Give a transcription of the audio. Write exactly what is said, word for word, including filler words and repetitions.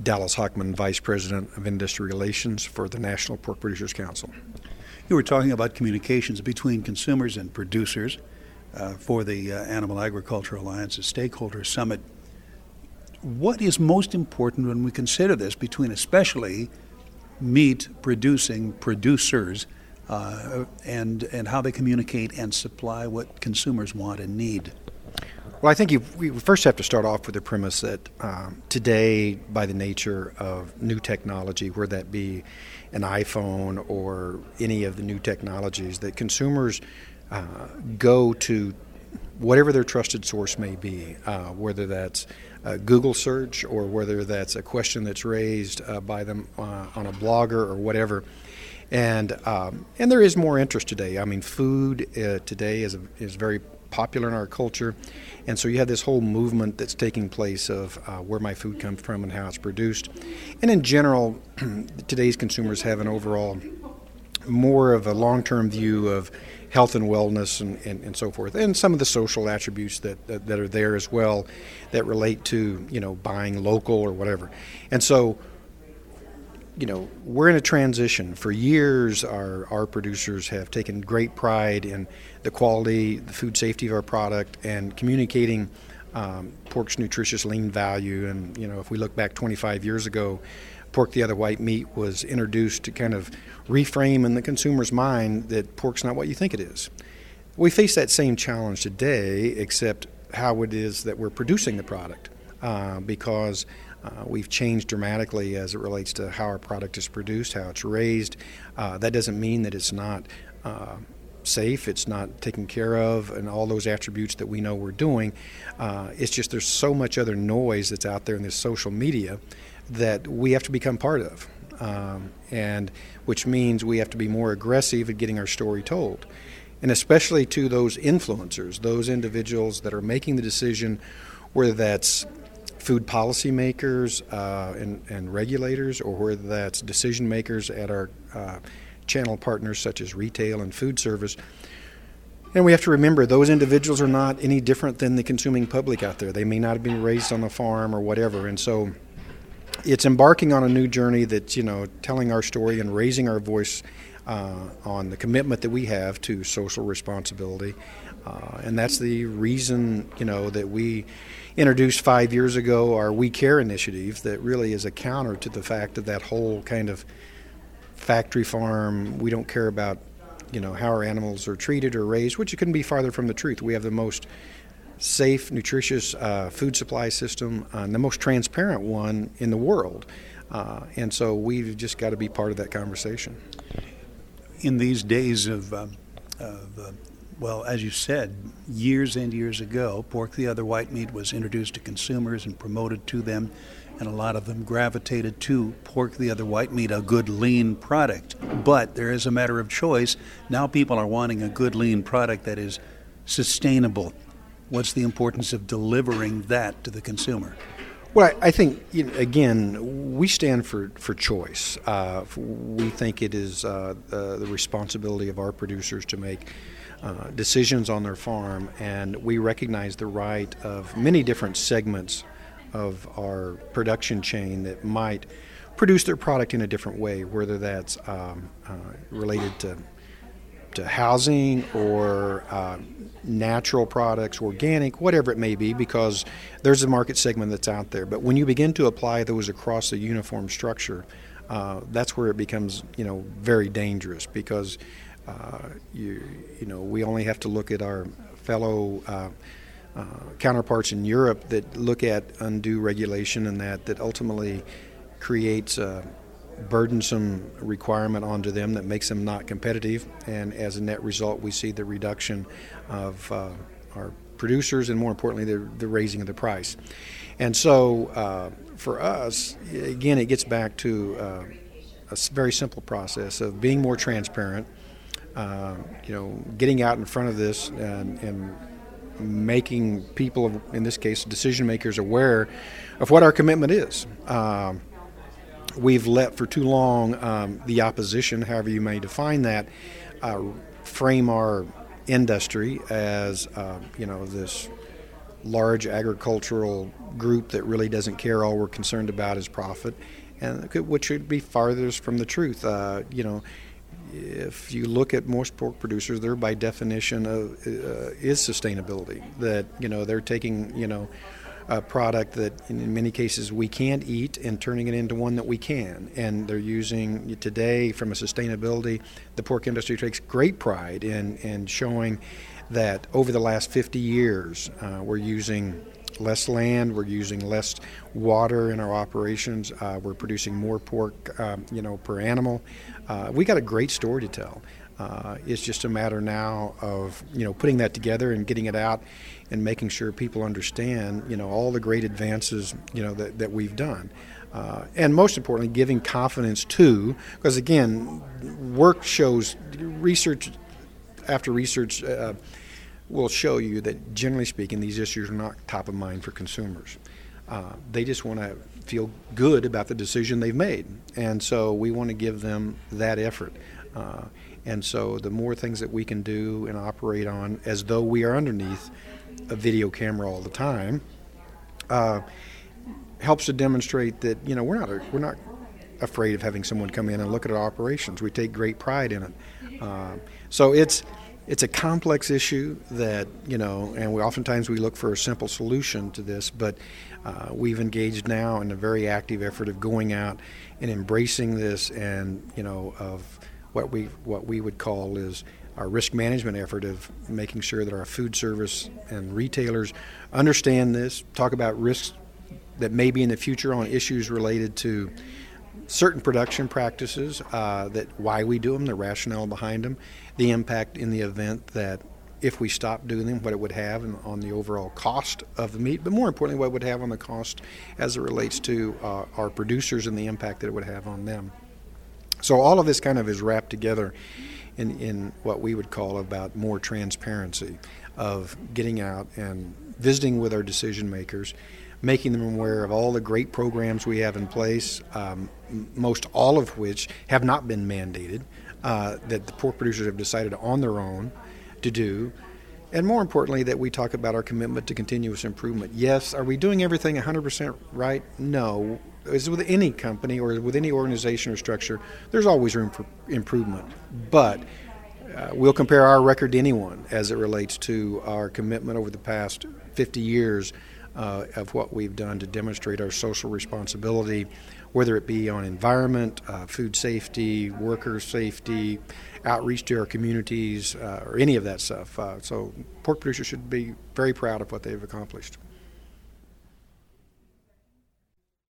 Dallas Hockman, Vice President of Industry Relations for the National Pork Producers Council. You were talking about communications between consumers and producers uh, for the uh, Animal Agriculture Alliance's Stakeholder Summit. What is most important when we consider this between especially meat-producing producers uh, and, and how they communicate and supply what consumers want and need? Well, I think you, we first have to start off with the premise that um, today, by the nature of new technology, whether that be an iPhone or any of the new technologies, that consumers uh, go to whatever their trusted source may be, uh, whether that's a Google search or whether that's a question that's raised uh, by them uh, on a blogger or whatever. And um, and there is more interest today. I mean, food uh, today is a, is very popular in our culture, and so you have this whole movement that's taking place of uh, where my food comes from and how it's produced. And in general, today's consumers have an overall more of a long-term view of health and wellness and, and, and so forth, and some of the social attributes that, that that are there as well that relate to, you know, buying local or whatever. And so, you know, we're in a transition. For years, our, our producers have taken great pride in the quality, the food safety of our product, and communicating um, pork's nutritious lean value. And, you know, if we look back twenty-five years ago, pork the other white meat was introduced to kind of reframe in the consumer's mind that pork's not what you think it is. We face that same challenge today, except how it is that we're producing the product, uh, because Uh, we've changed dramatically as it relates to how our product is produced, how it's raised. Uh, that doesn't mean that it's not uh, safe, it's not taken care of, and all those attributes that we know we're doing. Uh, it's just there's so much other noise that's out there in this social media that we have to become part of, um, and which means we have to be more aggressive at getting our story told. And especially to those influencers, those individuals that are making the decision, whether that's food policy makers uh, and, and regulators, or whether that's decision makers at our uh, channel partners such as retail and food service. And we have to remember those individuals are not any different than the consuming public out there. They may not have been raised on a farm or whatever. And so it's embarking on a new journey that's, you know, telling our story and raising our voice uh, on the commitment that we have to social responsibility. Uh, and that's the reason, you know, that we introduced five years ago our We Care initiative that really is a counter to the fact of that whole kind of factory farm, we don't care about, you know, how our animals are treated or raised, which it couldn't be farther from the truth. We have the most safe, nutritious uh, food supply system, uh, and the most transparent one in the world. Uh, and so we've just got to be part of that conversation. In these days of, uh, of uh, well, as you said, years and years ago, pork the other white meat was introduced to consumers and promoted to them, and a lot of them gravitated to pork the other white meat, a good lean product. But there is a matter of choice. Now people are wanting a good lean product that is sustainable. What's the importance of delivering that to the consumer? Well, I think, you know, again, we stand for, for choice. Uh, we think it is uh, uh, the responsibility of our producers to make uh, decisions on their farm, and we recognize the right of many different segments of our production chain that might produce their product in a different way, whether that's um, uh, related to to housing or uh, natural products, organic, whatever it may be, because there's a market segment that's out there. But when you begin to apply those across a uniform structure, uh, that's where it becomes, you know, very dangerous, because uh, you you know we only have to look at our fellow uh, uh, counterparts in Europe that look at undue regulation and that that ultimately creates a burdensome requirement onto them that makes them not competitive, and as a net result we see the reduction of uh, our producers and, more importantly, the, the raising of the price. And so uh, for us, again, it gets back to uh, a very simple process of being more transparent, uh, you know, getting out in front of this and, and making people, in this case decision makers, aware of what our commitment is. Um, We've let for too long um, the opposition, however you may define that, uh, frame our industry as uh, you know this large agricultural group that really doesn't care. All we're concerned about is profit, and which would be farthest from the truth. Uh, you know, if you look at most pork producers, they're by definition of, uh, is sustainability. That you know they're taking you know a product that in many cases we can't eat and turning it into one that we can. And they're using today from a sustainability, the pork industry takes great pride in in showing that over the last fifty years uh, we're using less land, we're using less water in our operations, uh, we're producing more pork, um, you know, per animal. Uh, we got a great story to tell. Uh, it's just a matter now of you know putting that together and getting it out and making sure people understand you know all the great advances you know that, that we've done, uh, and most importantly, giving confidence to, because again, work shows, research after research uh, will show you that generally speaking, these issues are not top of mind for consumers. Uh, they just want to feel good about the decision they've made, and so we want to give them that effort. Uh, and so the more things that we can do and operate on as though we are underneath a video camera all the time uh, helps to demonstrate that you know we're not a, we're not afraid of having someone come in and look at our operations. We take great pride in it. Uh, so it's it's a complex issue that you know, and we oftentimes we look for a simple solution to this, but uh, we've engaged now in a very active effort of going out and embracing this, and you know of what we what we would call is our risk management effort of making sure that our food service and retailers understand this, talk about risks that may be in the future on issues related to certain production practices, uh, that why we do them, the rationale behind them, the impact in the event that if we stop doing them, what it would have on the overall cost of the meat, but more importantly, what it would have on the cost as it relates to uh, our producers and the impact that it would have on them. So all of this kind of is wrapped together in, in what we would call about more transparency of getting out and visiting with our decision makers, making them aware of all the great programs we have in place, um, most all of which have not been mandated, uh, that the pork producers have decided on their own to do. And more importantly, that we talk about our commitment to continuous improvement. Yes, are we doing everything one hundred percent right? No. As with any company or with any organization or structure, there's always room for improvement. But uh, we'll compare our record to anyone as it relates to our commitment over the past fifty years uh, of what we've done to demonstrate our social responsibility, whether it be on environment, uh, food safety, worker safety, outreach to our communities, uh, or any of that stuff. Uh, so pork producers should be very proud of what they've accomplished.